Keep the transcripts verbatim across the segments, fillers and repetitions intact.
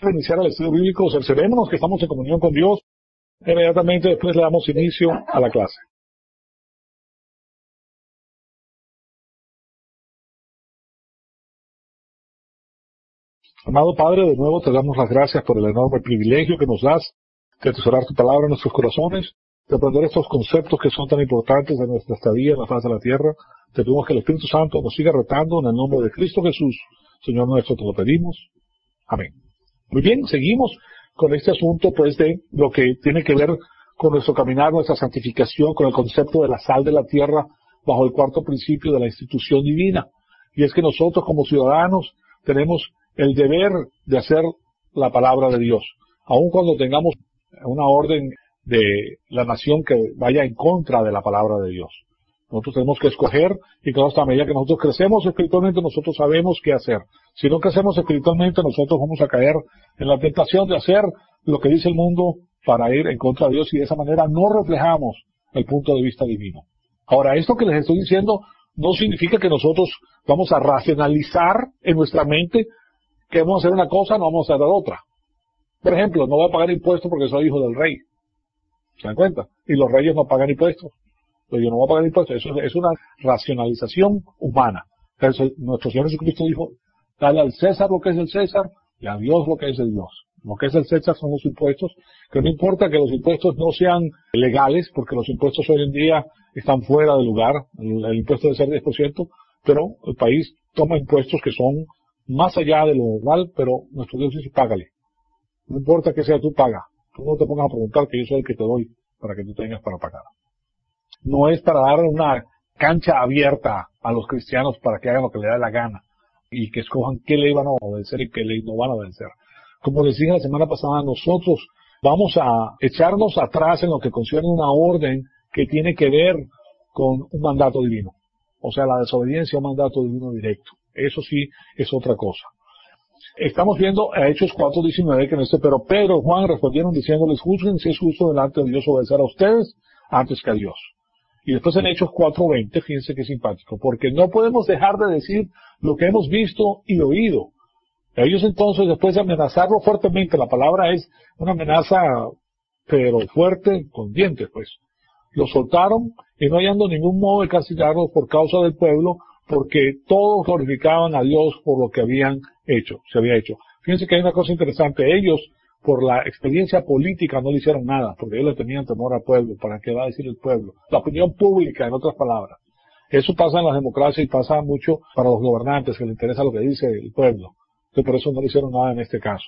iniciar el estudio bíblico, cerciorémonos que estamos en comunión con Dios. Inmediatamente después le damos inicio a la clase. Amado Padre, de nuevo te damos las gracias por el enorme privilegio que nos das de atesorar tu palabra en nuestros corazones, de aprender estos conceptos que son tan importantes de nuestra estadía en la faz de la tierra. Te pedimos que el Espíritu Santo nos siga retando en el nombre de Cristo Jesús, Señor nuestro, te lo pedimos. Amén. Muy bien, seguimos con este asunto pues de lo que tiene que ver con nuestro caminar, nuestra santificación, con el concepto de la sal de la tierra bajo el cuarto principio de la institución divina. Y es que nosotros como ciudadanos tenemos el deber de hacer la palabra de Dios, aun cuando tengamos una orden de la nación que vaya en contra de la palabra de Dios. Nosotros tenemos que escoger, y claro, hasta a medida que nosotros crecemos espiritualmente, nosotros sabemos qué hacer. Si no crecemos espiritualmente, nosotros vamos a caer en la tentación de hacer lo que dice el mundo para ir en contra de Dios, y de esa manera no reflejamos el punto de vista divino. Ahora, esto que les estoy diciendo no significa que nosotros vamos a racionalizar en nuestra mente que vamos a hacer una cosa, no vamos a hacer otra. Por ejemplo, no voy a pagar impuestos porque soy hijo del rey. ¿Se dan cuenta? Y los reyes no pagan impuestos. Pero yo no voy a pagar impuestos. Eso es una racionalización humana. Entonces, nuestro Señor Jesucristo dijo, dale al César lo que es del César y a Dios lo que es de Dios. Lo que es del César son los impuestos, que no importa que los impuestos no sean legales, porque los impuestos hoy en día están fuera de lugar. El, el impuesto debe ser diez por ciento, pero el país toma impuestos que son más allá de lo normal, pero nuestro Dios dice, págale. No importa que sea, tú paga. Tú no te pongas a preguntar, que yo soy el que te doy para que tú tengas para pagar. No es para dar una cancha abierta a los cristianos para que hagan lo que les da la gana y que escojan qué ley van a obedecer y qué ley no van a obedecer. Como les dije la semana pasada, nosotros vamos a echarnos atrás en lo que concierne una orden que tiene que ver con un mandato divino. O sea, la desobediencia a un mandato divino directo. Eso sí es otra cosa. Estamos viendo a Hechos cuatro diecinueve que no dice, pero Pedro y Juan respondieron diciéndoles, juzguen si es justo delante de Dios obedecer a ustedes antes que a Dios. Y después en Hechos cuatro veinte, fíjense qué simpático, porque no podemos dejar de decir lo que hemos visto y oído. Ellos entonces, después de amenazarlo fuertemente, la palabra es una amenaza, pero fuerte, con dientes, pues. Lo soltaron y no hallando ningún modo de castigarlos por causa del pueblo, porque todos glorificaban a Dios por lo que habían hecho, se había hecho. Fíjense que hay una cosa interesante. Ellos, por la experiencia política, no le hicieron nada, porque ellos le tenían temor al pueblo. ¿Para qué va a decir el pueblo? La opinión pública, en otras palabras. Eso pasa en la democracia y pasa mucho para los gobernantes, que les interesa lo que dice el pueblo. Entonces, por eso no le hicieron nada en este caso.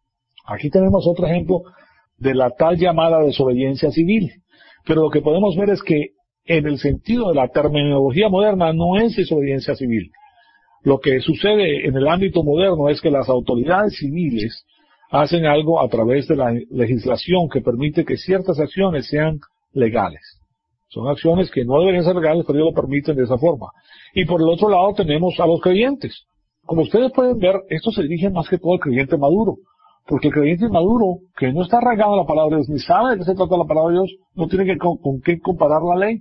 Aquí tenemos otro ejemplo de la tal llamada desobediencia civil. Pero lo que podemos ver es que en el sentido de la terminología moderna no es desobediencia civil. Lo que sucede en el ámbito moderno es que las autoridades civiles hacen algo a través de la legislación que permite que ciertas acciones sean legales. Son acciones que no deberían ser legales, pero ellos lo permiten de esa forma. Y por el otro lado tenemos a los creyentes. Como ustedes pueden ver, esto se dirige más que todo al creyente maduro. Porque el creyente maduro, que no está arraigado a la palabra de Dios, ni sabe de qué se trata la palabra de Dios, no tiene que, con, con qué comparar la ley.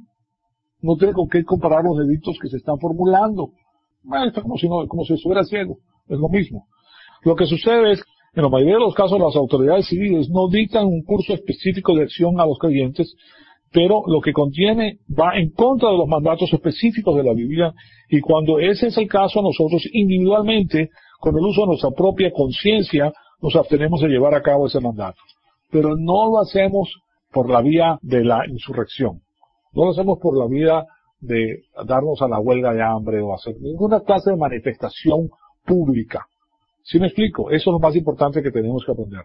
No tiene con qué comparar los delitos que se están formulando. Bueno, esto es como si, no, como si estuviera ciego. Es lo mismo. Lo que sucede es, en la mayoría de los casos, las autoridades civiles no dictan un curso específico de acción a los creyentes, pero lo que contiene va en contra de los mandatos específicos de la Biblia, y cuando ese es el caso, nosotros individualmente, con el uso de nuestra propia conciencia, nos abstenemos de llevar a cabo ese mandato. Pero no lo hacemos por la vía de la insurrección. No lo hacemos por la vía de darnos a la huelga de hambre o hacer ninguna clase de manifestación pública. ¿Sí me explico? Eso es lo más importante que tenemos que aprender.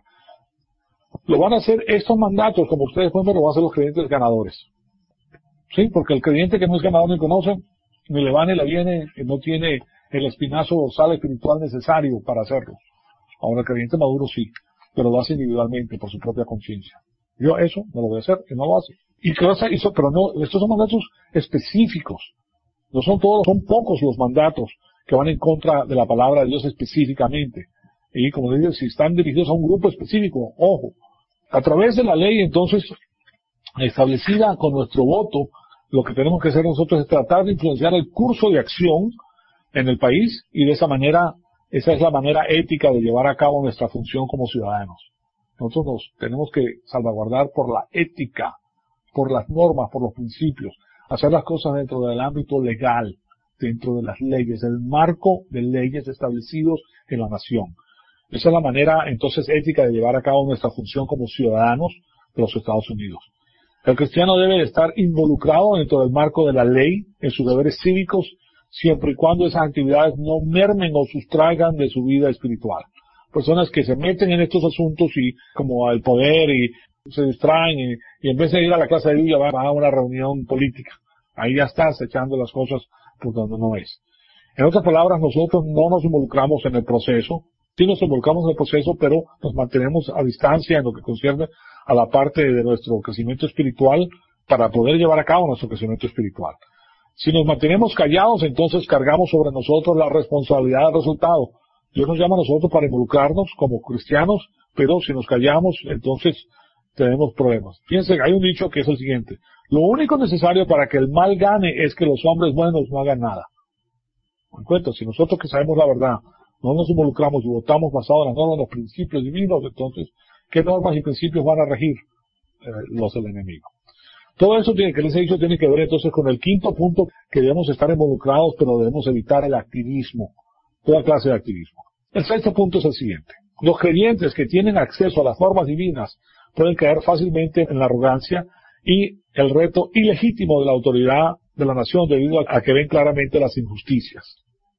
Lo van a hacer estos mandatos, como ustedes pueden ver, lo van a hacer los creyentes ganadores. ¿Sí? Porque el creyente que no es ganador ni conoce, ni le va ni le viene, no tiene el espinazo dorsal espiritual necesario para hacerlo. Ahora el creyente maduro sí, pero lo hace individualmente, por su propia conciencia. Yo eso no lo voy a hacer, y no lo hace. Y claro, eso, pero no, estos son mandatos específicos. No son todos, son pocos los mandatos que van en contra de la palabra de Dios específicamente. Y como les digo, si están dirigidos a un grupo específico, ojo. A través de la ley, entonces, establecida con nuestro voto, lo que tenemos que hacer nosotros es tratar de influenciar el curso de acción en el país y de esa manera Esa es la manera ética de llevar a cabo nuestra función como ciudadanos. Nosotros nos tenemos que salvaguardar por la ética, por las normas, por los principios, hacer las cosas dentro del ámbito legal, dentro de las leyes, el marco de leyes establecidos en la nación. Esa es la manera, entonces, ética de llevar a cabo nuestra función como ciudadanos de los Estados Unidos. El cristiano debe estar involucrado dentro del marco de la ley, en sus deberes cívicos, siempre y cuando esas actividades no mermen o sustraigan de su vida espiritual. Personas que se meten en estos asuntos y, como al poder, y se distraen, y, y en vez de ir a la clase de Biblia, van a una reunión política. Ahí ya estás echando las cosas por donde no es. En otras palabras, nosotros no nos involucramos en el proceso. Sí nos involucramos en el proceso, pero nos mantenemos a distancia en lo que concierne a la parte de nuestro crecimiento espiritual para poder llevar a cabo nuestro crecimiento espiritual. Si nos mantenemos callados, entonces cargamos sobre nosotros la responsabilidad del resultado. Dios nos llama a nosotros para involucrarnos como cristianos, pero si nos callamos, entonces tenemos problemas. Fíjense, hay un dicho que es el siguiente: lo único necesario para que el mal gane es que los hombres buenos no hagan nada. En cuenta, si nosotros que sabemos la verdad no nos involucramos y votamos basado en las normas, los principios divinos, entonces, ¿qué normas y principios van a regir eh, los del enemigo? Todo eso tiene, que les he dicho, tiene que ver entonces con el quinto punto, que debemos estar involucrados, pero debemos evitar el activismo, toda clase de activismo. El sexto punto es el siguiente: los creyentes que tienen acceso a las normas divinas pueden caer fácilmente en la arrogancia y el reto ilegítimo de la autoridad de la nación debido a que ven claramente las injusticias.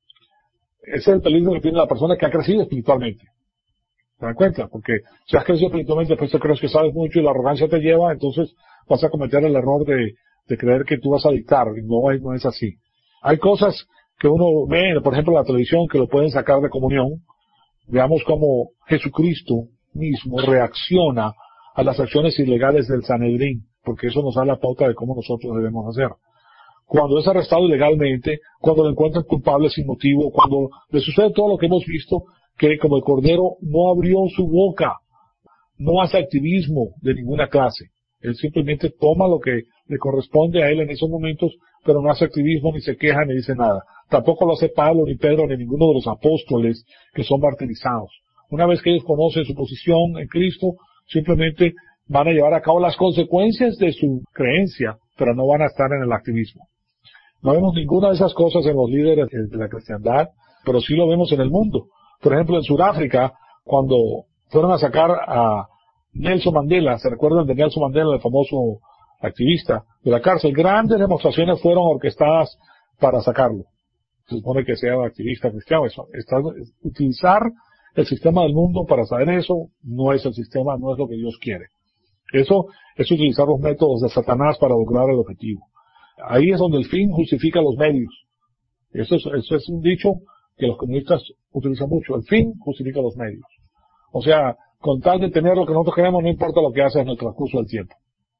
Ese es el peligro que tiene la persona que ha crecido espiritualmente. ¿Se dan cuenta? Porque si has crecido espiritualmente, después te crees que sabes mucho y la arrogancia te lleva, entonces vas a cometer el error de, de creer que tú vas a dictar. No es, no es así. Hay cosas que uno ve, por ejemplo, en la televisión, que lo pueden sacar de comunión. Veamos cómo Jesucristo mismo reacciona a las acciones ilegales del Sanedrín, porque eso nos da la pauta de cómo nosotros debemos hacer. Cuando es arrestado ilegalmente, cuando lo encuentran culpable sin motivo, cuando le sucede todo lo que hemos visto, que como el Cordero no abrió su boca, no hace activismo de ninguna clase. Él simplemente toma lo que le corresponde a él en esos momentos, pero no hace activismo, ni se queja, ni dice nada. Tampoco lo hace Pablo, ni Pedro, ni ninguno de los apóstoles que son martirizados. Una vez que ellos conocen su posición en Cristo, simplemente van a llevar a cabo las consecuencias de su creencia, pero no van a estar en el activismo. No vemos ninguna de esas cosas en los líderes de la cristiandad, pero sí lo vemos en el mundo. Por ejemplo, en Sudáfrica, cuando fueron a sacar a Nelson Mandela, ¿se recuerdan de Nelson Mandela, el famoso activista de la cárcel? Grandes demostraciones fueron orquestadas para sacarlo. Se supone que sea activista cristiano. Eso, está, utilizar el sistema del mundo para saber eso no es el sistema, no es lo que Dios quiere. Eso es utilizar los métodos de Satanás para lograr el objetivo. Ahí es donde el fin justifica los medios. Eso es, eso es un dicho que los comunistas utilizan mucho. El fin justifica los medios. O sea, con tal de tener lo que nosotros queremos, no importa lo que hace en el transcurso del tiempo.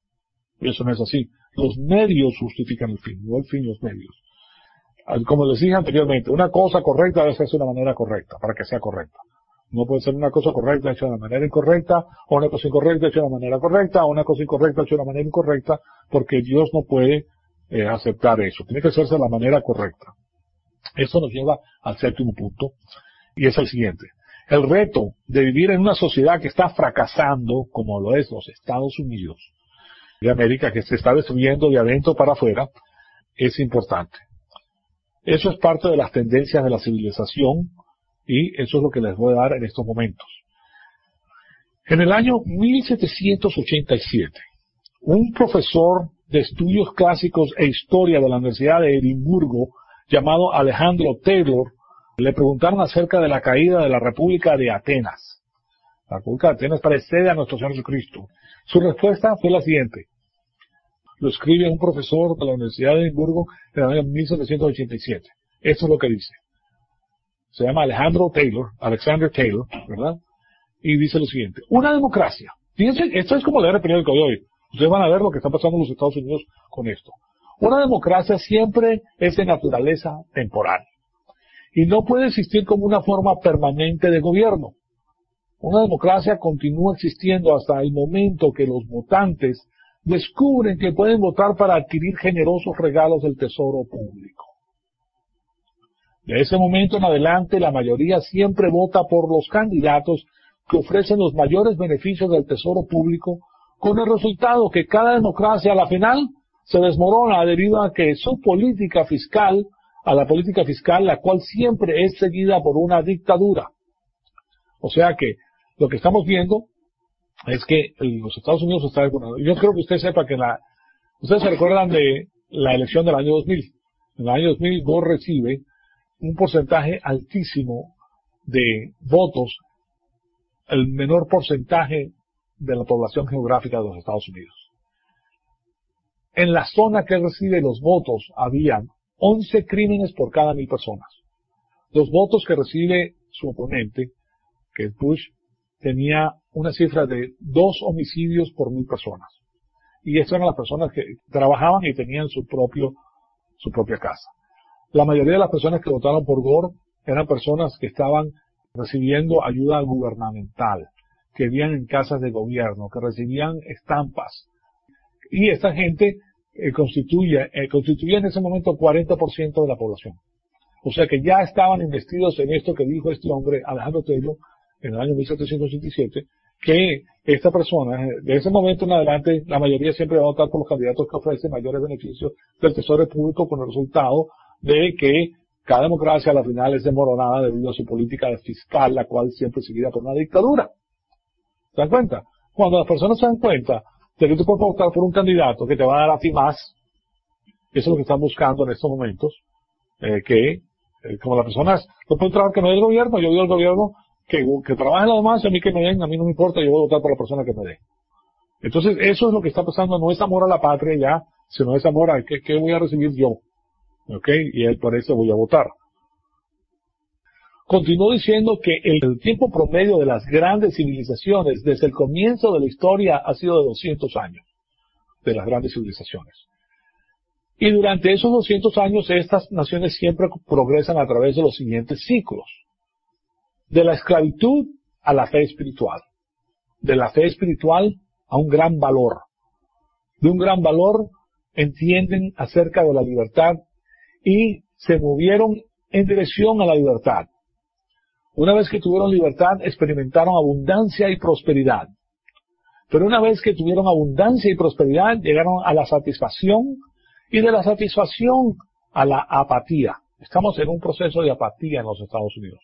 Y eso no es así. Los medios justifican el fin, no el fin los medios. Como les dije anteriormente, una cosa correcta debe ser de una manera correcta, para que sea correcta. No puede ser una cosa correcta hecha de una manera incorrecta, o una cosa incorrecta hecha de una manera correcta, o una cosa incorrecta hecha de una manera incorrecta, porque Dios no puede eh, aceptar eso. Tiene que hacerse de la manera correcta. Eso nos lleva al séptimo punto, y es el siguiente. El reto de vivir en una sociedad que está fracasando, como lo es los Estados Unidos de América, que se está destruyendo de adentro para afuera, es importante. Eso es parte de las tendencias de la civilización, y eso es lo que les voy a dar en estos momentos. En el año mil setecientos ochenta y siete, un profesor de estudios clásicos e historia de la Universidad de Edimburgo, llamado Alejandro Taylor, le preguntaron acerca de la caída de la República de Atenas. La República de Atenas precede a nuestro Señor Jesucristo. Su respuesta fue la siguiente. Lo escribe un profesor de la Universidad de Edimburgo en el año mil setecientos ochenta y siete. Esto es lo que dice. Se llama Alejandro Taylor, Alexander Taylor, ¿verdad? Y dice lo siguiente. Una democracia. Fíjense, esto es como leer el periódico de hoy. Ustedes van a ver lo que está pasando en los Estados Unidos con esto. Una democracia siempre es de naturaleza temporal. Y no puede existir como una forma permanente de gobierno. Una democracia continúa existiendo hasta el momento que los votantes descubren que pueden votar para adquirir generosos regalos del tesoro público. De ese momento en adelante, la mayoría siempre vota por los candidatos que ofrecen los mayores beneficios del tesoro público, con el resultado que cada democracia a la final se desmorona debido a que su política fiscal, a la política fiscal, la cual siempre es seguida por una dictadura. O sea que lo que estamos viendo es que los Estados Unidos están desmoronando. Yo creo que usted sepa que la, ustedes se recuerdan de la elección del año dos mil. En el año dos mil, Gore recibe un porcentaje altísimo de votos, el menor porcentaje de la población geográfica de los Estados Unidos. En la zona que recibe los votos habían once crímenes por cada mil personas. Los votos que recibe su oponente, que es Bush, tenía una cifra de dos homicidios por mil personas. Y estas eran las personas que trabajaban y tenían su propio, su propia casa. La mayoría de las personas que votaron por Gore eran personas que estaban recibiendo ayuda gubernamental, que vivían en casas de gobierno, que recibían estampas. Y esta gente eh, constituye, eh, constituía en ese momento cuarenta por ciento de la población. O sea que ya estaban investidos en esto que dijo este hombre, Alejandro Taylor, en el año mil setecientos ochenta y siete, que esta persona, de ese momento en adelante, la mayoría siempre va a votar por los candidatos que ofrecen mayores beneficios del tesoro público, con el resultado de que cada democracia a la final es desmoronada debido a su política fiscal, la cual siempre es seguida por una dictadura. ¿Se dan cuenta? Cuando las personas se dan cuenta de que tú puedes votar por un candidato que te va a dar a ti más, eso es lo que están buscando en estos momentos, eh, que, eh, como las personas no pueden trabajar que no dé el gobierno, yo digo al gobierno que, que trabajen los demás, y a mí que me den, a mí no me importa, yo voy a votar por la persona que me dé. Entonces, eso es lo que está pasando, no es amor a la patria ya, sino es amor a qué, qué voy a recibir yo. ¿Ok? Y él por eso voy a votar. Continuó diciendo que el tiempo promedio de las grandes civilizaciones desde el comienzo de la historia ha sido de doscientos años, de las grandes civilizaciones. Y durante esos doscientos años estas naciones siempre progresan a través de los siguientes ciclos. De la esclavitud a la fe espiritual. De la fe espiritual a un gran valor. De un gran valor entienden acerca de la libertad y se movieron en dirección a la libertad. Una vez que tuvieron libertad, experimentaron abundancia y prosperidad. Pero una vez que tuvieron abundancia y prosperidad, llegaron a la satisfacción, y de la satisfacción a la apatía. Estamos en un proceso de apatía en los Estados Unidos.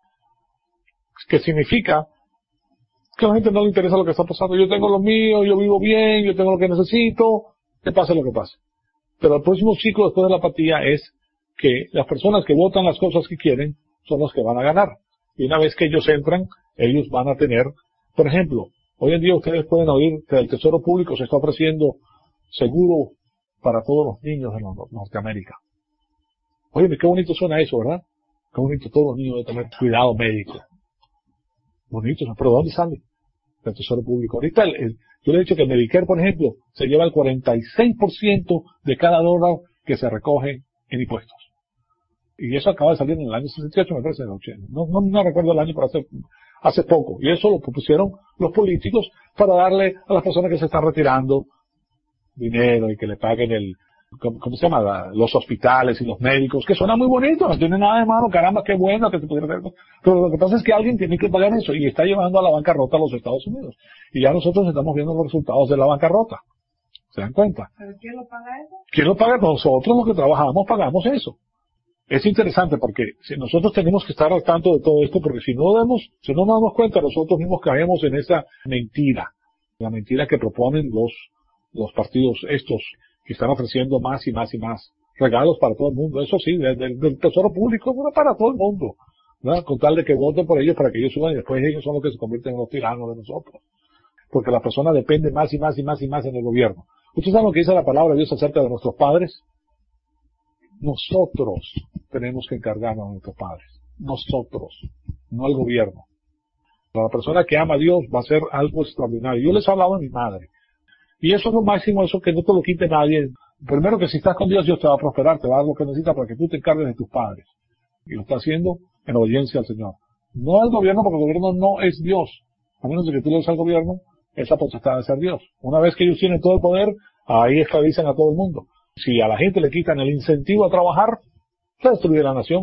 Que significa que a la gente no le interesa lo que está pasando. Yo tengo lo mío, yo vivo bien, yo tengo lo que necesito, que pase lo que pase. Pero el próximo ciclo después de la apatía es que las personas que votan las cosas que quieren son los que van a ganar. Y una vez que ellos entran, ellos van a tener, por ejemplo, hoy en día ustedes pueden oír que el Tesoro Público se está ofreciendo seguro para todos los niños de Norteamérica. Oye, qué bonito suena eso, ¿verdad? Qué bonito, todos los niños deben tener cuidado médico. Bonito, pero ¿de dónde sale? Del Tesoro Público. Ahorita, el, el, yo le he dicho que Medicare, por ejemplo, se lleva el cuarenta y seis por ciento de cada dólar que se recoge en impuestos. Y eso acaba de salir en el año sesenta y ocho, me parece, en el ochenta. No, no, no recuerdo el año, pero hace, hace poco. Y eso lo propusieron los políticos para darle a las personas que se están retirando dinero y que le paguen el, ¿cómo, cómo se llama? La, los hospitales y los médicos, que suena muy bonito, no tiene nada de malo, caramba, qué bueno que se pudiera hacer. Pero lo que pasa es que alguien tiene que pagar eso y está llevando a la bancarrota a los Estados Unidos. Y ya nosotros estamos viendo los resultados de la bancarrota. ¿Se dan cuenta? ¿Pero quién lo paga eso? ¿Quién lo paga? Nosotros los que trabajamos pagamos eso. Es interesante porque si nosotros tenemos que estar al tanto de todo esto, porque si no damos, si no nos damos cuenta, nosotros mismos caemos en esa mentira, la mentira que proponen los, los partidos estos que están ofreciendo más y más y más regalos para todo el mundo. Eso sí, del, del tesoro público, bueno, para todo el mundo, ¿verdad? Con tal de que voten por ellos para que ellos suban y después ellos son los que se convierten en los tiranos de nosotros. Porque la persona depende más y más y más y más en el gobierno. ¿Ustedes saben lo que dice la palabra de Dios acerca de nuestros padres? Nosotros tenemos que encargarnos de nuestros padres. Nosotros, no el gobierno. La persona que ama a Dios va a hacer algo extraordinario. Yo les he hablado de mi madre. Y eso es lo máximo, eso que no te lo quite nadie. Primero que si estás con Dios, Dios te va a prosperar, te va a dar lo que necesitas para que tú te encargues de tus padres. Y lo está haciendo en obediencia al Señor. No al gobierno, porque el gobierno no es Dios. A menos de que tú le des al gobierno esa potestad de ser Dios. Una vez que ellos tienen todo el poder, ahí esclavizan a todo el mundo. Si a la gente le quitan el incentivo a trabajar, se destruye la nación.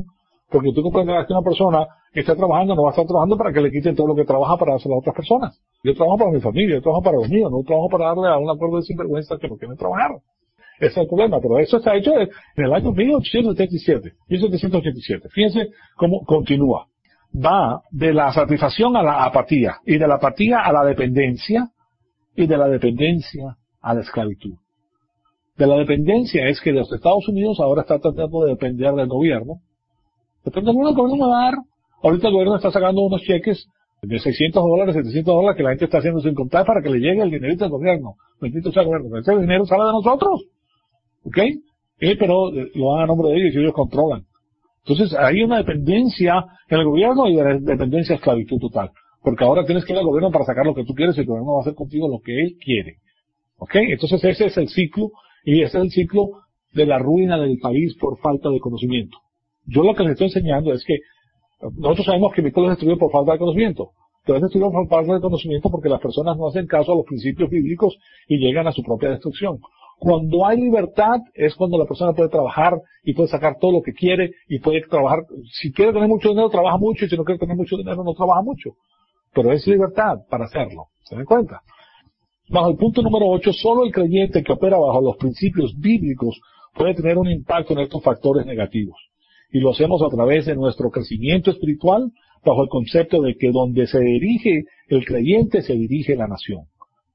Porque tú comprenderás que una persona que está trabajando no va a estar trabajando para que le quiten todo lo que trabaja para hacer a otras personas. Yo trabajo para mi familia, yo trabajo para los míos, no trabajo para darle a un acuerdo de sinvergüenza que no quieren trabajar. Ese es el problema, pero eso está hecho en el año mil ochocientos setenta y siete, mil setecientos ochenta y siete. Fíjense cómo continúa. Va de la satisfacción a la apatía, y de la apatía a la dependencia, y de la dependencia a la esclavitud. De la dependencia es que los Estados Unidos ahora está tratando de depender del gobierno. Depende del gobierno, el gobierno va a dar. Ahorita el gobierno está sacando unos cheques de seiscientos dólares, setecientos dólares que la gente está haciendo sin contar para que le llegue el dinerito del gobierno. Bendito sea el gobierno. Ese dinero sale de nosotros. ¿Ok? Eh, pero lo dan a nombre de ellos y ellos controlan. Entonces hay una dependencia en el gobierno y de dependencia a esclavitud total. Porque ahora tienes que ir al gobierno para sacar lo que tú quieres y el gobierno va a hacer contigo lo que él quiere. ¿Ok? Entonces ese es el ciclo, y ese es el ciclo de la ruina del país por falta de conocimiento. Yo lo que les estoy enseñando es que nosotros sabemos que mi pueblo es destruido por falta de conocimiento. Pero es destruido por falta de conocimiento porque las personas no hacen caso a los principios bíblicos y llegan a su propia destrucción. Cuando hay libertad es cuando la persona puede trabajar y puede sacar todo lo que quiere y puede trabajar. Si quiere tener mucho dinero, trabaja mucho, y si no quiere tener mucho dinero, no trabaja mucho. Pero es libertad para hacerlo. ¿Se dan cuenta? Bajo el punto número ocho, solo el creyente que opera bajo los principios bíblicos puede tener un impacto en estos factores negativos. Y lo hacemos a través de nuestro crecimiento espiritual, bajo el concepto de que donde se dirige el creyente, se dirige la nación.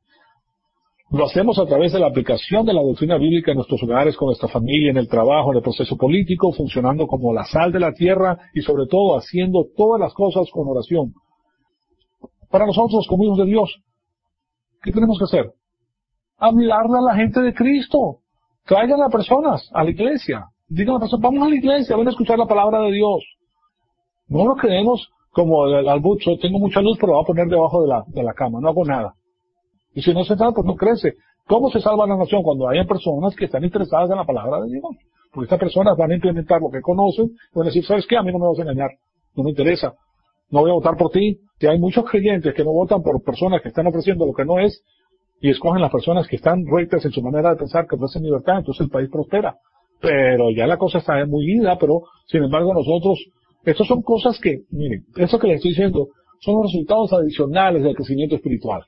Lo hacemos a través de la aplicación de la doctrina bíblica en nuestros hogares, con nuestra familia, en el trabajo, en el proceso político, funcionando como la sal de la tierra y sobre todo haciendo todas las cosas con oración. Para nosotros, como hijos de Dios, ¿qué tenemos que hacer? Hablarle a la gente de Cristo. Traigan a personas a la iglesia. Digan a las personas, vamos a la iglesia, ven a escuchar la palabra de Dios. No nos quedemos como el albucho, tengo mucha luz, pero lo voy a poner debajo de la, de la cama, no hago nada. Y si no se salva, pues no crece. ¿Cómo se salva la nación? Cuando hayan personas que están interesadas en la palabra de Dios. Porque estas personas van a implementar lo que conocen, van a decir, ¿sabes qué? A mí no me vas a engañar, no me interesa, no voy a votar por ti. Que hay muchos creyentes que no votan por personas que están ofreciendo lo que no es, y escogen las personas que están rectas en su manera de pensar, que ofrecen libertad, entonces el país prospera. Pero ya la cosa está muy ida, pero sin embargo nosotros, estas son cosas que, miren, eso que les estoy diciendo, son los resultados adicionales del crecimiento espiritual.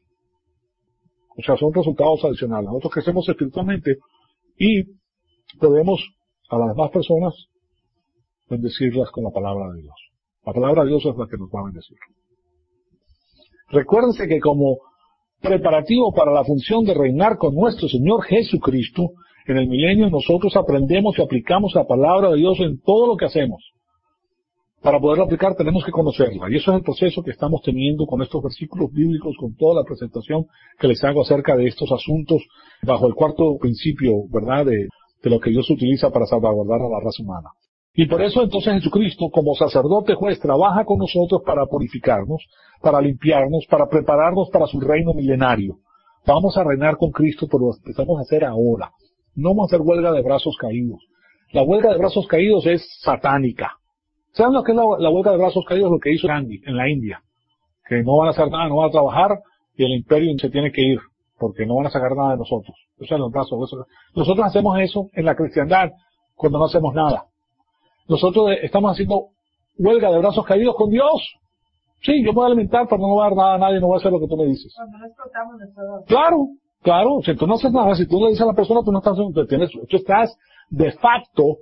O sea, son resultados adicionales. Nosotros crecemos espiritualmente y podemos a las demás personas bendecirlas con la palabra de Dios. La palabra de Dios es la que nos va a bendecir. Recuérdense que como preparativo para la función de reinar con nuestro Señor Jesucristo, en el milenio nosotros aprendemos y aplicamos la palabra de Dios en todo lo que hacemos. Para poderlo aplicar tenemos que conocerla, y eso es el proceso que estamos teniendo con estos versículos bíblicos, con toda la presentación que les hago acerca de estos asuntos, bajo el cuarto principio, ¿verdad?, de, de lo que Dios utiliza para salvaguardar a la raza humana. Y por eso entonces Jesucristo, como sacerdote juez, trabaja con nosotros para purificarnos, para limpiarnos, para prepararnos para su reino milenario. Vamos a reinar con Cristo, pero lo empezamos a hacer ahora. No vamos a hacer huelga de brazos caídos. La huelga de brazos caídos es satánica. ¿Saben lo que es la, la huelga de brazos caídos? Lo que hizo Gandhi en la India. Que no van a hacer nada, no van a trabajar, y el imperio se tiene que ir, porque no van a sacar nada de nosotros. Eso es los brazos. Eso. Nosotros hacemos eso en la cristiandad, cuando no hacemos nada. Nosotros estamos haciendo huelga de brazos caídos con Dios. Sí, yo me voy a alimentar, pero no voy a dar nada a nadie, no voy a hacer lo que tú me dices. Cuando no explotamos de todo. Claro, claro. Si tú no haces nada, si tú le dices a la persona, tú no estás, tú, tienes, tú estás de facto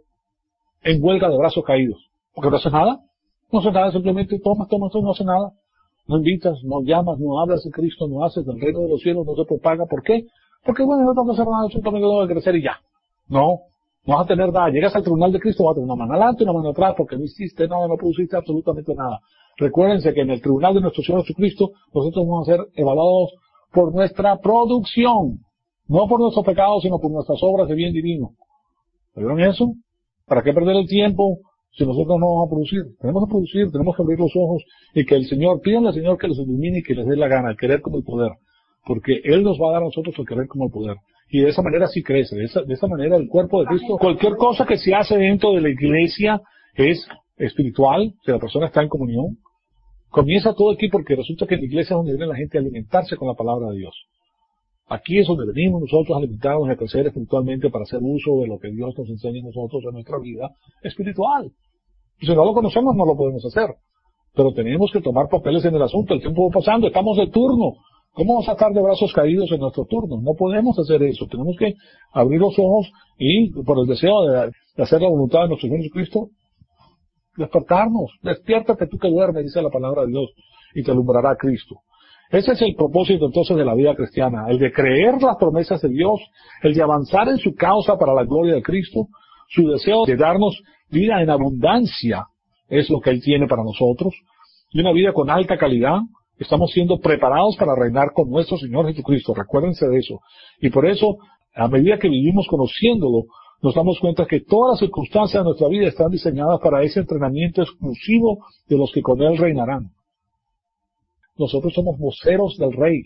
en huelga de brazos caídos. Porque no haces nada. No haces nada, simplemente tomas, tomas, tomas, no haces nada. No invitas, no llamas, no hablas de Cristo, no haces del reino de los cielos, no se propaga. ¿Por qué? Porque bueno, no tengo que hacer nada, simplemente tengo que crecer y ya. No. No vas a tener nada. Llegas al tribunal de Cristo, vas a tener una mano adelante y una mano atrás, porque no hiciste nada, no produciste absolutamente nada. Recuérdense que en el tribunal de nuestro Señor Jesucristo, nosotros vamos a ser evaluados por nuestra producción. No por nuestros pecados, sino por nuestras obras de bien divino. ¿Oyeron eso? ¿Para qué perder el tiempo si nosotros no vamos a producir? Tenemos que producir, tenemos que abrir los ojos y que el Señor, pídanle al Señor que los ilumine y que les dé la gana, el querer como el poder. Porque Él nos va a dar a nosotros el querer como el poder. Y de esa manera sí crece, de esa, de esa manera el cuerpo de Cristo, cualquier cosa que se hace dentro de la iglesia es espiritual, si la persona está en comunión. Comienza todo aquí porque resulta que en la iglesia es donde viene la gente a alimentarse con la palabra de Dios. Aquí es donde venimos nosotros a alimentarnos y a crecer espiritualmente para hacer uso de lo que Dios nos enseña a nosotros en nuestra vida espiritual. Y si no lo conocemos, no lo podemos hacer. Pero tenemos que tomar papeles en el asunto. El tiempo va pasando, estamos de turno. ¿Cómo vamos a estar de brazos caídos en nuestro turno? No podemos hacer eso. Tenemos que abrir los ojos y, por el deseo de, de hacer la voluntad de nuestro Señor Jesucristo, despertarnos. Despiértate tú que duermes, dice la palabra de Dios, y te alumbrará Cristo. Ese es el propósito entonces de la vida cristiana, el de creer las promesas de Dios, el de avanzar en su causa para la gloria de Cristo, su deseo de darnos vida en abundancia es lo que Él tiene para nosotros, y una vida con alta calidad. Estamos siendo preparados para reinar con nuestro Señor Jesucristo, recuérdense de eso. Y por eso, a medida que vivimos conociéndolo, nos damos cuenta que todas las circunstancias de nuestra vida están diseñadas para ese entrenamiento exclusivo de los que con Él reinarán. Nosotros somos voceros del Rey.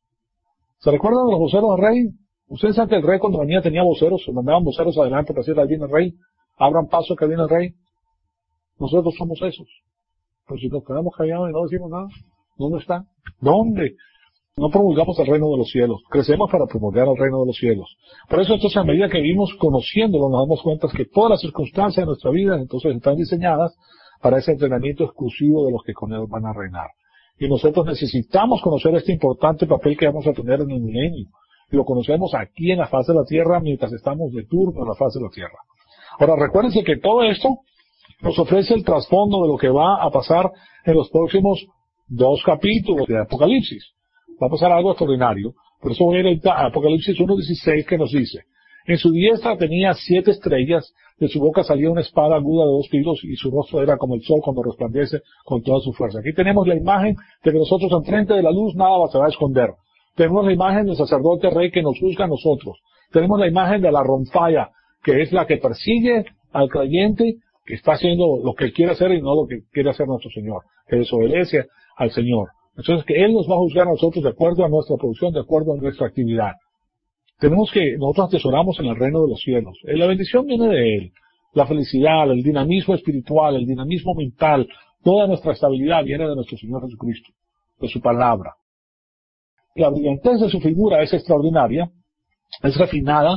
¿Se recuerdan de los voceros del Rey? Ustedes saben que el Rey cuando venía tenía voceros, mandaban voceros adelante para decir, ahí viene el Rey, abran paso que viene el Rey. Nosotros somos esos. Pero si nos quedamos callados y no decimos nada, ¿dónde está? ¿Dónde? No promulgamos el reino de los cielos. Crecemos para promulgar el reino de los cielos. Por eso, entonces, a medida que vivimos conociéndolo, nos damos cuenta que todas las circunstancias de nuestra vida, entonces, están diseñadas para ese entrenamiento exclusivo de los que con Él van a reinar. Y nosotros necesitamos conocer este importante papel que vamos a tener en el milenio. Y lo conocemos aquí en la faz de la tierra mientras estamos de turno en la faz de la tierra. Ahora, recuérdense que todo esto nos ofrece el trasfondo de lo que va a pasar en los próximos dos capítulos de Apocalipsis. Va a pasar algo extraordinario. Por eso voy a ir a Apocalipsis uno dieciséis, que nos dice: en su diestra tenía siete estrellas, de su boca salía una espada aguda de dos filos, y su rostro era como el sol cuando resplandece con toda su fuerza. Aquí tenemos la imagen de que nosotros enfrente de la luz nada se va a esconder. Tenemos la imagen del sacerdote rey que nos juzga a nosotros. Tenemos la imagen de la ronfalla, que es la que persigue al creyente, que está haciendo lo que él quiere hacer y no lo que quiere hacer nuestro Señor, que desobedece al Señor. Entonces, que Él nos va a juzgar a nosotros de acuerdo a nuestra producción, de acuerdo a nuestra actividad. Tenemos que, nosotros atesoramos en el reino de los cielos. La bendición viene de Él. La felicidad, el dinamismo espiritual, el dinamismo mental, toda nuestra estabilidad viene de nuestro Señor Jesucristo, de su palabra. La brillantez de su figura es extraordinaria, es refinada.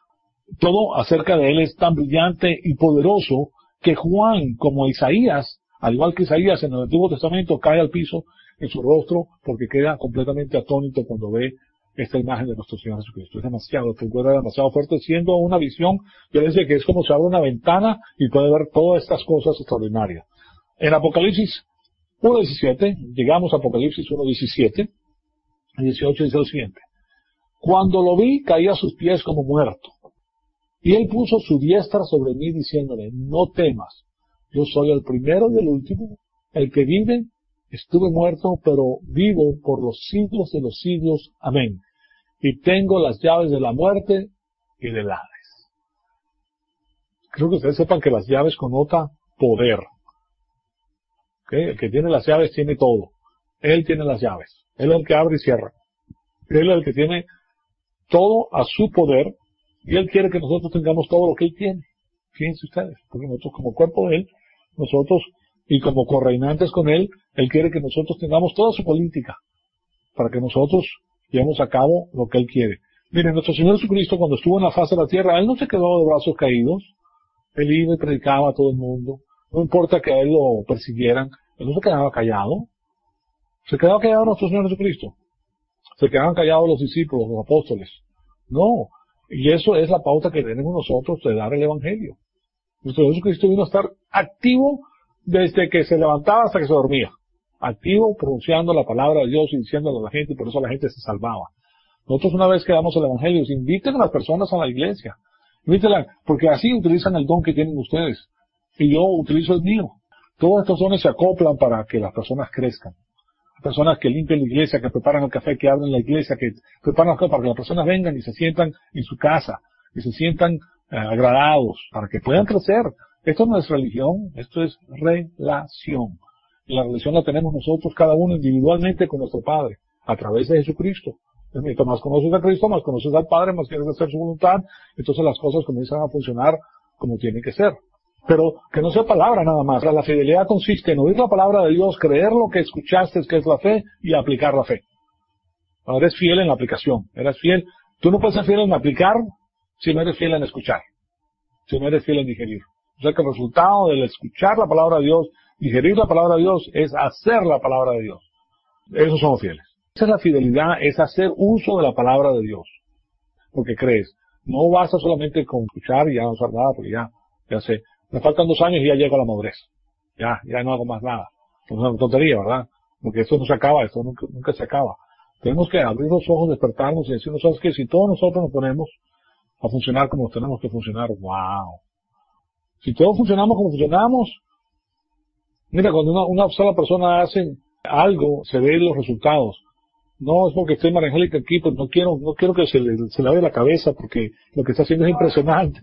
Todo acerca de Él es tan brillante y poderoso que Juan, como Isaías, al igual que Isaías en el Antiguo Testamento, cae al piso en su rostro porque queda completamente atónito cuando ve esta imagen de nuestro Señor Jesucristo. Es demasiado, es demasiado fuerte, siendo una visión, yo les decía que es como si abre una ventana y puede ver todas estas cosas extraordinarias. En Apocalipsis uno diecisiete, llegamos a Apocalipsis uno diecisiete, dieciocho dice lo siguiente: cuando lo vi, caí a sus pies como muerto. Y Él puso su diestra sobre mí diciéndole: no temas, yo soy el primero y el último, el que vive. Estuve muerto, pero vivo por los siglos de los siglos. Amén. Y tengo las llaves de la muerte y del Hades. Creo que ustedes sepan que las llaves connotan poder. ¿Okay? El que tiene las llaves tiene todo. Él tiene las llaves. Él es el que abre y cierra. Él es el que tiene todo a su poder. Y Él quiere que nosotros tengamos todo lo que Él tiene. Fíjense ustedes. Porque nosotros, como cuerpo de Él, nosotros, y como correinantes con Él, Él quiere que nosotros tengamos toda su política, para que nosotros llevemos a cabo lo que Él quiere. Miren, nuestro Señor Jesucristo, cuando estuvo en la faz de la tierra, Él no se quedó de brazos caídos. Él iba y predicaba a todo el mundo. No importa que a Él lo persiguieran, Él no se quedaba callado. Se quedaba callado nuestro Señor Jesucristo. Se quedaban callados los discípulos, los apóstoles. No. Y eso es la pauta que tenemos nosotros de dar el Evangelio. Nuestro Señor Jesucristo vino a estar activo desde que se levantaba hasta que se dormía. Activo, pronunciando la palabra de Dios y diciéndole a la gente, y por eso la gente se salvaba. Nosotros, una vez que damos el Evangelio, inviten a las personas a la iglesia. Invítenla, porque así utilizan el don que tienen ustedes. Y yo utilizo el mío. Todos estos dones se acoplan para que las personas crezcan. Personas que limpian la iglesia, que preparan el café, que abren la iglesia, que preparan el café para que las personas vengan y se sientan en su casa, y se sientan eh, agradados, para que puedan crecer. Esto no es religión, esto es relación. Y la relación la tenemos nosotros, cada uno individualmente con nuestro Padre, a través de Jesucristo. Mientras más conoces a Cristo, más conoces al Padre, más quieres hacer su voluntad, entonces las cosas comienzan a funcionar como tienen que ser. Pero que no sea palabra nada más. La fidelidad consiste en oír la palabra de Dios, creer lo que escuchaste, que es la fe, y aplicar la fe. Ahora eres fiel en la aplicación. Eres fiel. Tú no puedes ser fiel en aplicar si no eres fiel en escuchar. Si no eres fiel en digerir. O sea que el resultado del escuchar la palabra de Dios, digerir la palabra de Dios, es hacer la palabra de Dios. Esos son los fieles. Esa es la fidelidad, es hacer uso de la palabra de Dios. Porque crees, no basta solamente con escuchar y ya no hacer nada, porque ya, ya sé, me faltan dos años y ya llego a la madurez. Ya, ya no hago más nada. Es una tontería, ¿verdad? Porque esto no se acaba, esto nunca, nunca se acaba. Tenemos que abrir los ojos, despertarnos y decirnos, ¿sabes qué? Si todos nosotros nos ponemos a funcionar como tenemos que funcionar, wow. Si todos funcionamos como funcionamos, mira, cuando una, una sola persona hace algo, se ven los resultados. No es porque esté María Angélica aquí, pues no quiero, no quiero que se le, se le vaya la cabeza, porque lo que está haciendo es impresionante.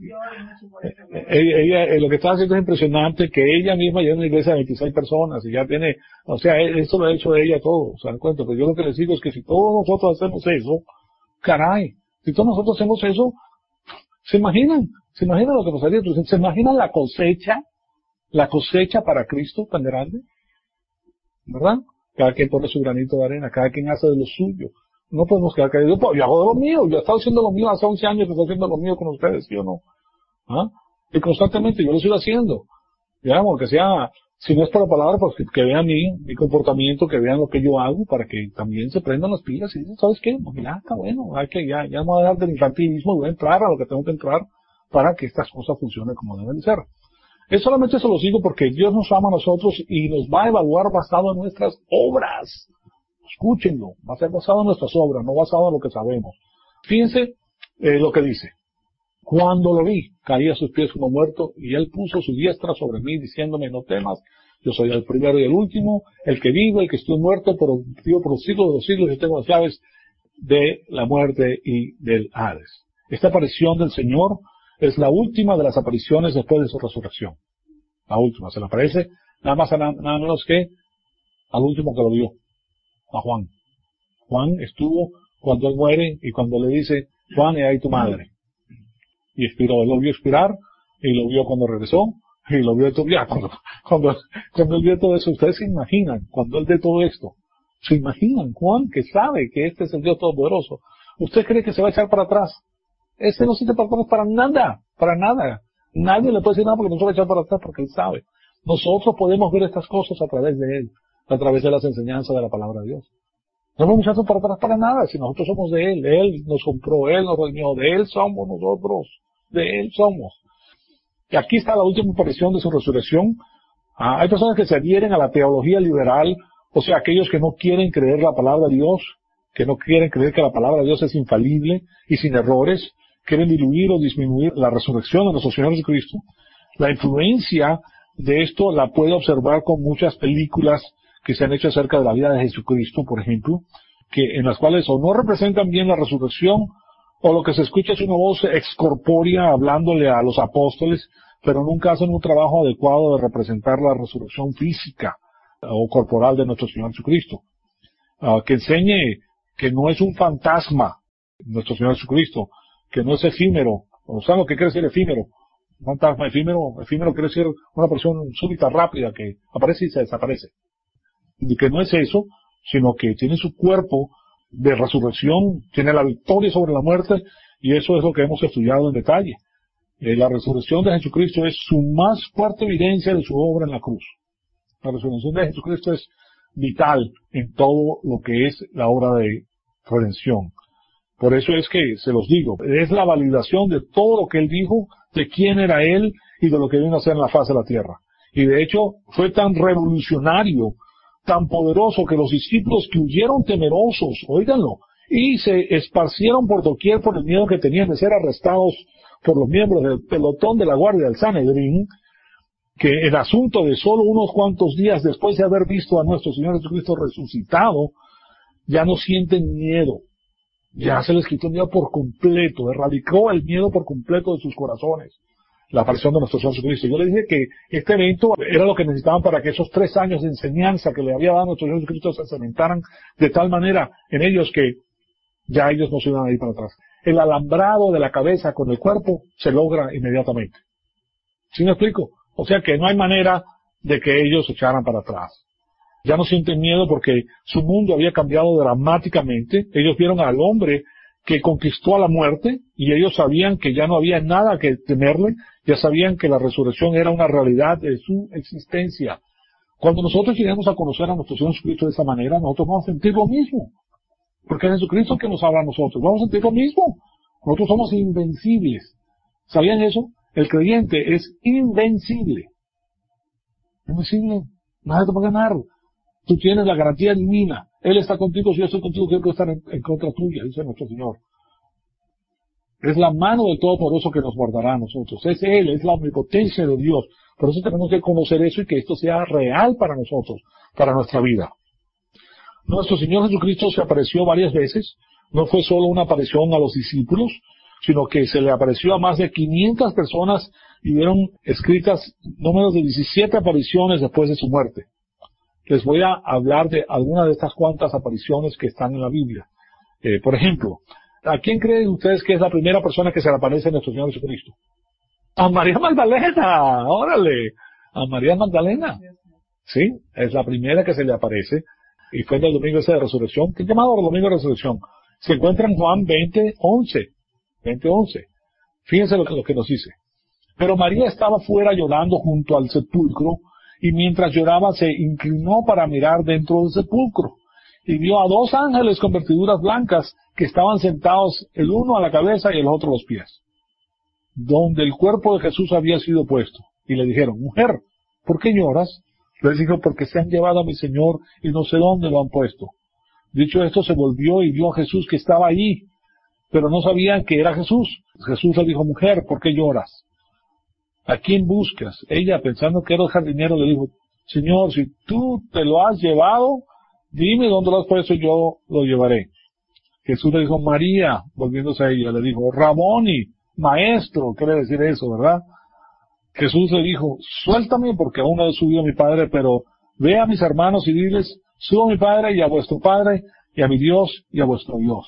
Ella, ella, eh, lo que está haciendo es impresionante, que ella misma lleva una iglesia de veintiséis personas y ya tiene, o sea, eso lo ha hecho ella todo, ¿se dan cuenta? Pues yo lo que les digo es que si todos nosotros hacemos eso, caray, si todos nosotros hacemos eso, ¿se imaginan? ¿Se imaginan lo que pasaría? ¿Se imaginan la cosecha? La cosecha para Cristo tan grande, ¿verdad? Cada quien pone su granito de arena, cada quien hace de lo suyo. No podemos quedar caídos. Yo, yo hago de lo mío, yo he estado haciendo lo mío hace once años que estoy haciendo lo mío con ustedes, ¿sí o no? ¿Ah? Y constantemente yo lo sigo haciendo. Digamos, que sea, si no es por la palabra, pues que, que vean mi, mi comportamiento, que vean lo que yo hago, para que también se prendan las pilas y dicen, ¿sabes qué? Pues ya está bueno, hay que, ya, ya no voy a dejar del infantilismo y voy a entrar a lo que tengo que entrar para que estas cosas funcionen como deben de ser. Es solamente eso lo sigo porque Dios nos ama a nosotros y nos va a evaluar basado en nuestras obras. Escúchenlo, va a ser basado en nuestras obras, no basado en lo que sabemos. Fíjense eh, lo que dice. Cuando lo vi, caí a sus pies como muerto y él puso su diestra sobre mí diciéndome, no temas, yo soy el primero y el último, el que vive, el que estuvo muerto, pero vivo por los siglos de los siglos y tengo las llaves de la muerte y del Hades. Esta aparición del Señor es la última de las apariciones después de su resurrección. La última, se le aparece nada más nada, nada menos que al último que lo vio, a Juan. Juan estuvo cuando él muere y cuando le dice, Juan, he ahí tu madre. Y expiró, él lo vio expirar y lo vio cuando regresó y lo vio todo, ya, cuando, cuando, cuando él vio todo eso, ustedes se imaginan, cuando él ve todo esto, se imaginan, Juan que sabe que este es el Dios Todopoderoso, ¿usted cree que se va a echar para atrás? Este no sirve para, para nada, para nada. Nadie le puede decir nada porque no se va a echar para atrás porque él sabe. Nosotros podemos ver estas cosas a través de él, a través de las enseñanzas de la palabra de Dios. No nos echamos para atrás para nada, si nosotros somos de él, él nos compró, él nos redimió, de él somos nosotros, de él somos. Y aquí está la última aparición de su resurrección. Ah, hay personas que se adhieren a la teología liberal, o sea, aquellos que no quieren creer la palabra de Dios, que no quieren creer que la palabra de Dios es infalible y sin errores, quieren diluir o disminuir la resurrección de nuestro Señor Jesucristo. La influencia de esto la puede observar con muchas películas que se han hecho acerca de la vida de Jesucristo, por ejemplo, que en las cuales o no representan bien la resurrección, o lo que se escucha es una voz excorpórea hablándole a los apóstoles, pero nunca hacen un trabajo adecuado de representar la resurrección física o corporal de nuestro Señor Jesucristo. Uh, que enseñe que no es un fantasma nuestro Señor Jesucristo, que no es efímero. O sea, lo que quiere decir efímero. Un fantasma efímero, efímero quiere decir una persona súbita, rápida, que aparece y se desaparece. Y que no es eso, sino que tiene su cuerpo de resurrección, tiene la victoria sobre la muerte, y eso es lo que hemos estudiado en detalle. Eh, la resurrección de Jesucristo es su más fuerte evidencia de su obra en la cruz. La resurrección de Jesucristo es vital en todo lo que es la obra de redención. Por eso es que, se los digo, es la validación de todo lo que él dijo, de quién era él y de lo que vino a hacer en la faz de la tierra. Y de hecho, fue tan revolucionario, tan poderoso, que los discípulos que huyeron temerosos, óiganlo, y se esparcieron por doquier por el miedo que tenían de ser arrestados por los miembros del pelotón de la guardia del Sanedrín, que en asunto de solo unos cuantos días después de haber visto a nuestro Señor Jesucristo resucitado, ya no sienten miedo. Ya se les quitó el miedo por completo, erradicó el miedo por completo de sus corazones, la aparición de nuestro Señor Jesucristo. Yo les dije que este evento era lo que necesitaban para que esos tres años de enseñanza que le había dado nuestro Señor Jesucristo se cementaran de tal manera en ellos que ya ellos no se iban a ir para atrás. El alambrado de la cabeza con el cuerpo se logra inmediatamente. ¿Sí me explico? O sea que no hay manera de que ellos se echaran para atrás. Ya no sienten miedo porque su mundo había cambiado dramáticamente. Ellos vieron al hombre que conquistó a la muerte, y ellos sabían que ya no había nada que temerle, ya sabían que la resurrección era una realidad de su existencia. Cuando nosotros lleguemos a conocer a nuestro Señor Jesucristo de esa manera, nosotros vamos a sentir lo mismo. Porque es Jesucristo que nos habla a nosotros. Vamos a sentir lo mismo. Nosotros somos invencibles. ¿Sabían eso? El creyente es invencible. Invencible. Nadie te puede ganar. Tú tienes la garantía divina. Él está contigo. Si yo estoy contigo, quiero estar en, en contra tuya, dice nuestro Señor. Es la mano del Todopoderoso que nos guardará a nosotros. Es Él, es la omnipotencia de Dios. Por eso tenemos que conocer eso y que esto sea real para nosotros, para nuestra vida. Nuestro Señor Jesucristo se apareció varias veces. No fue solo una aparición a los discípulos, sino que se le apareció a más de quinientas personas y vieron escritas no menos de diecisiete apariciones después de su muerte. Les voy a hablar de algunas de estas cuantas apariciones que están en la Biblia. Eh, por ejemplo, ¿a quién creen ustedes que es la primera persona que se le aparece a nuestro Señor Jesucristo? A María Magdalena, órale, a María Magdalena. Sí, es la primera que se le aparece, y fue en el domingo ese de resurrección, que es llamado el domingo de resurrección. Se encuentra en Juan veinte once. veinte once. Fíjense lo que, lo que nos dice. Pero María estaba fuera llorando junto al sepulcro, y mientras lloraba se inclinó para mirar dentro del sepulcro, y vio a dos ángeles con vestiduras blancas que estaban sentados, el uno a la cabeza y el otro a los pies, donde el cuerpo de Jesús había sido puesto. Y le dijeron, mujer, ¿por qué lloras? Les dijo, porque se han llevado a mi Señor y no sé dónde lo han puesto. Dicho esto, se volvió y vio a Jesús que estaba allí, pero no sabían que era Jesús. Jesús le dijo, mujer, ¿por qué lloras? ¿A quién buscas? Ella, pensando que era el jardinero, le dijo, Señor, si tú te lo has llevado, dime dónde lo has puesto y yo lo llevaré. Jesús le dijo, María, volviéndose a ella, le dijo, Raboni, maestro, quiere decir eso, ¿verdad? Jesús le dijo, suéltame porque aún no he subido a mi Padre, pero ve a mis hermanos y diles, subo a mi Padre y a vuestro Padre, y a mi Dios y a vuestro Dios.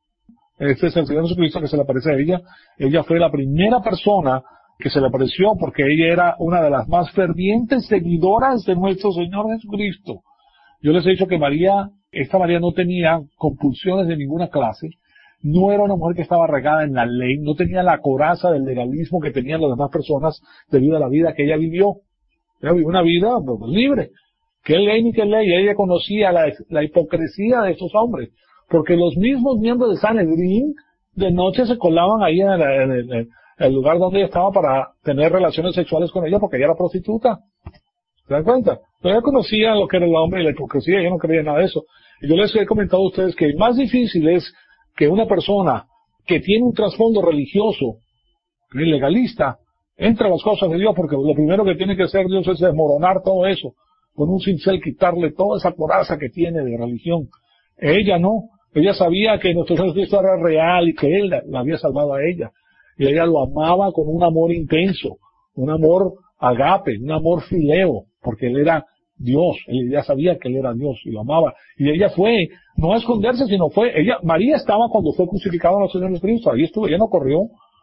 Este es el Señor Jesucristo que se le aparece a ella. Ella fue la primera persona que se le apareció porque ella era una de las más fervientes seguidoras de nuestro Señor Jesucristo. Yo les he dicho que María, esta María no tenía compulsiones de ninguna clase, no era una mujer que estaba regada en la ley, no tenía la coraza del legalismo que tenían las demás personas debido a la vida que ella vivió. Ella vivió una vida pues, libre. ¿Qué ley ni qué ley? Ella conocía la, la hipocresía de estos hombres, porque los mismos miembros de Sanedrín de noche se colaban ahí en el, en el, en el lugar donde ella estaba para tener relaciones sexuales con ella porque ella era prostituta. ¿Se dan cuenta? Pero ella conocía lo que era el hombre y la hipocresía, yo no creía en nada de eso. Y yo les he comentado a ustedes que más difícil es que una persona que tiene un trasfondo religioso, legalista, entre a las cosas de Dios, porque lo primero que tiene que hacer Dios es desmoronar todo eso, con un cincel quitarle toda esa coraza que tiene de religión. Ella no, ella sabía que nuestro Señor Cristo era real y que Él la, la había salvado a ella. Y ella lo amaba con un amor intenso, un amor agape, un amor fileo, porque Él era Dios, ella sabía que Él era Dios y lo amaba. Y ella fue, no a esconderse, sino fue, ella, María estaba cuando fue crucificado nuestro Señor Jesucristo, ahí estuvo, ella no corrió.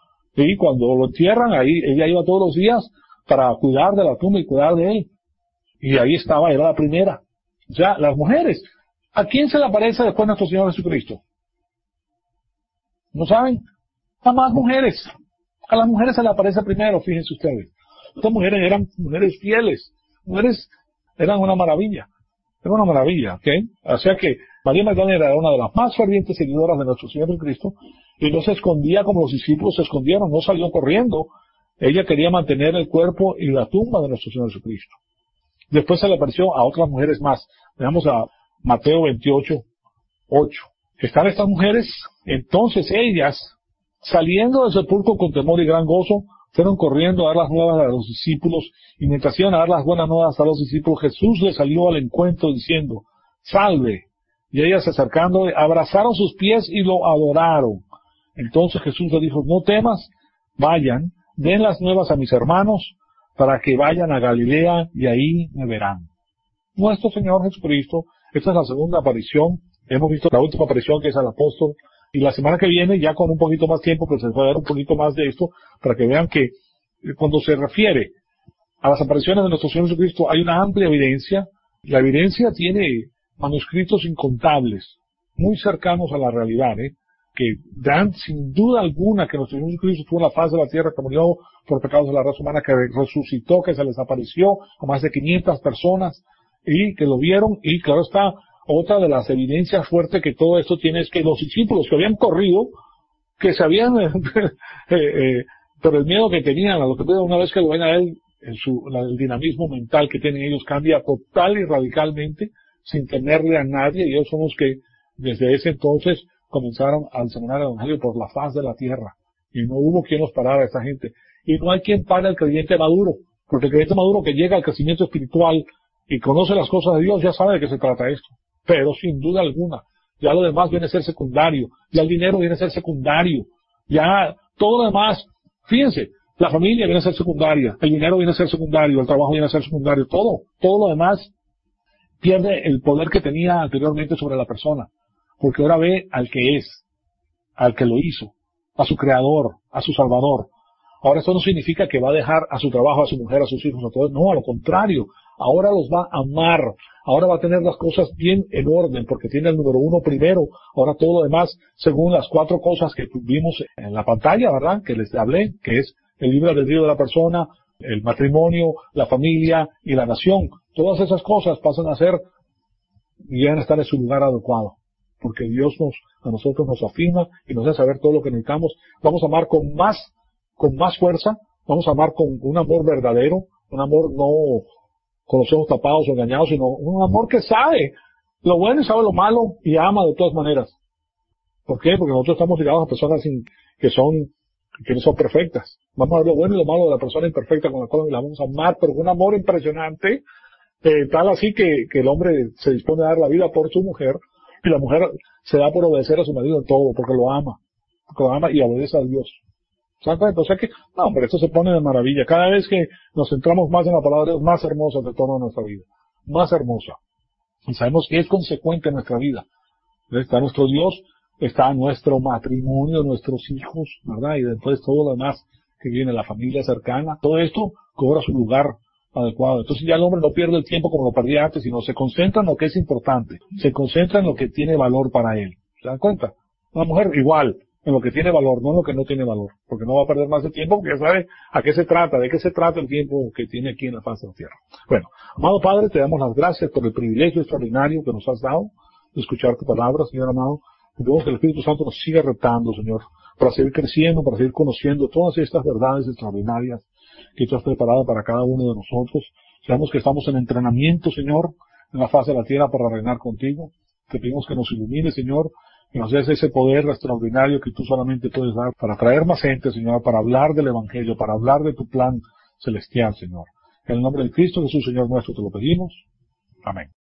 Y cuando lo entierran, ahí ella iba todos los días para cuidar de la tumba y cuidar de Él. Y ahí estaba, era la primera. O sea, las mujeres, ¿a quién se le aparece después nuestro Señor Jesucristo? ¿No saben? A más mujeres. A las mujeres se le aparece primero, fíjense ustedes. Estas mujeres eran mujeres fieles, mujeres eran una maravilla, era una maravilla, ¿ok? O sea que María Magdalena era una de las más fervientes seguidoras de nuestro Señor Jesucristo y no se escondía como los discípulos se escondieron, no salió corriendo. Ella quería mantener el cuerpo y la tumba de nuestro Señor Jesucristo. Después se le apareció a otras mujeres más. Veamos a Mateo veintiocho, ocho. Están estas mujeres, entonces ellas, saliendo del sepulcro con temor y gran gozo, fueron corriendo a dar las nuevas a los discípulos, y mientras iban a dar las buenas nuevas a los discípulos, Jesús les salió al encuentro diciendo, salve. Y ellas acercando, abrazaron sus pies y lo adoraron. Entonces Jesús les dijo, no temas, vayan, den las nuevas a mis hermanos, para que vayan a Galilea y ahí me verán. Nuestro Señor Jesucristo, esta es la segunda aparición, hemos visto la última aparición que es al apóstol, y la semana que viene, ya con un poquito más tiempo, pues les voy a dar un poquito más de esto, para que vean que cuando se refiere a las apariciones de nuestro Señor Jesucristo, hay una amplia evidencia. La evidencia tiene manuscritos incontables, muy cercanos a la realidad, ¿eh? que dan sin duda alguna que nuestro Señor Jesucristo estuvo en la faz de la tierra, que murió por pecados de la raza humana, que resucitó, que se les apareció a más de quinientas personas y que lo vieron. Y claro está, otra de las evidencias fuertes que todo esto tiene es que los discípulos que habían corrido, que se habían, eh, eh, por el miedo que tenían a lo que una vez que lo ven a él, en su, la, el dinamismo mental que tienen ellos cambia total y radicalmente, sin temerle a nadie, y ellos son los que desde ese entonces comenzaron a enseñar el Evangelio por la faz de la tierra, y no hubo quien los parara a esa gente. Y no hay quien pare al creyente maduro, porque el creyente maduro que llega al crecimiento espiritual y conoce las cosas de Dios ya sabe de qué se trata esto, pero sin duda alguna, ya lo demás viene a ser secundario, ya el dinero viene a ser secundario, ya todo lo demás, fíjense, la familia viene a ser secundaria, el dinero viene a ser secundario, el trabajo viene a ser secundario, todo, todo lo demás pierde el poder que tenía anteriormente sobre la persona, porque ahora ve al que es, al que lo hizo, a su creador, a su salvador. Ahora esto no significa que va a dejar a su trabajo, a su mujer, a sus hijos, a todos, no, a lo contrario, ahora los va a amar, ahora va a tener las cosas bien en orden, porque tiene el número uno primero, ahora todo lo demás, según las cuatro cosas que vimos en la pantalla, ¿verdad?, que les hablé, que es el libre albedrío de la persona, el matrimonio, la familia y la nación. Todas esas cosas pasan a ser y llegan a estar en su lugar adecuado, porque Dios nos, a nosotros nos afirma y nos hace saber todo lo que necesitamos. Vamos a amar con más, con más fuerza, vamos a amar con un amor verdadero, un amor no con los ojos tapados o engañados, sino un amor que sabe lo bueno y sabe lo malo y ama de todas maneras. ¿Por qué? Porque nosotros estamos ligados a personas sin, que son que no son perfectas. Vamos a ver lo bueno y lo malo de la persona imperfecta con la cual la vamos a amar, pero con un amor impresionante, eh, tal así que, que el hombre se dispone a dar la vida por su mujer, y la mujer se da por obedecer a su marido en todo, porque lo ama, porque lo ama y obedece a Dios. ¿Se dan cuenta? O sea que, no, hombre, esto se pone de maravilla. Cada vez que nos centramos más en la palabra de Dios, más hermosa de toda nuestra vida. Más hermosa. Y sabemos que es consecuente en nuestra vida. Está nuestro Dios, está nuestro matrimonio, nuestros hijos, ¿verdad? Y después todo lo demás que viene, la familia cercana. Todo esto cobra su lugar adecuado. Entonces ya el hombre no pierde el tiempo como lo perdía antes, sino se concentra en lo que es importante. Se concentra en lo que tiene valor para él. ¿Se dan cuenta? Una mujer igual, en lo que tiene valor, no en lo que no tiene valor. Porque no va a perder más de tiempo porque ya sabe a qué se trata, de qué se trata el tiempo que tiene aquí en la faz de la tierra. Bueno, amado Padre, te damos las gracias por el privilegio extraordinario que nos has dado de escuchar tu palabra, Señor amado. Pedimos que el Espíritu Santo nos siga retando, Señor, para seguir creciendo, para seguir conociendo todas estas verdades extraordinarias que tú has preparado para cada uno de nosotros. Sabemos que estamos en entrenamiento, Señor, en la faz de la tierra para reinar contigo. Te pedimos que nos ilumine, Señor, que nos des ese poder extraordinario que tú solamente puedes dar para traer más gente, Señor, para hablar del Evangelio, para hablar de tu plan celestial, Señor. En el nombre de Cristo Jesús, Señor nuestro, te lo pedimos. Amén.